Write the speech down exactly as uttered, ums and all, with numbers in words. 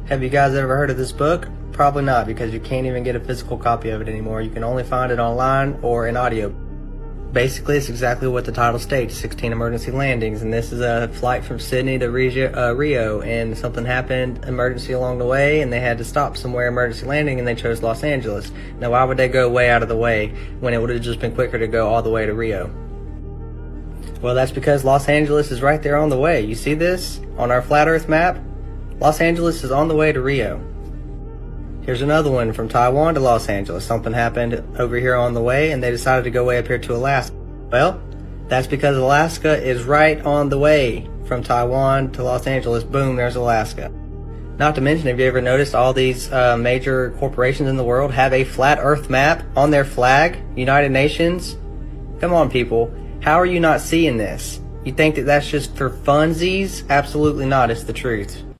Have you guys ever heard of this book? Probably not, because you can't even get a physical copy of it anymore. You can only find it online or in audio. Basically, it's exactly what the title states, sixteen emergency landings, and this is a flight from Sydney to Regio, uh, Rio, and something happened, emergency along the way, and they had to stop somewhere, emergency landing, and they chose Los Angeles. Now, why would they go way out of the way when it would have just been quicker to go all the way to Rio? Well, that's because Los Angeles is right there on the way. You see this on our flat earth map? Los Angeles is on the way to Rio. Here's another one from Taiwan to Los Angeles. Something happened over here on the way, and they decided to go way up here to Alaska. Well, that's because Alaska is right on the way from Taiwan to Los Angeles. Boom, there's Alaska. Not to mention, have you ever noticed all these uh, major corporations in the world have a flat earth map on their flag? United Nations? Come on, people. How are you not seeing this? You think that that's just for funsies? Absolutely not. It's the truth.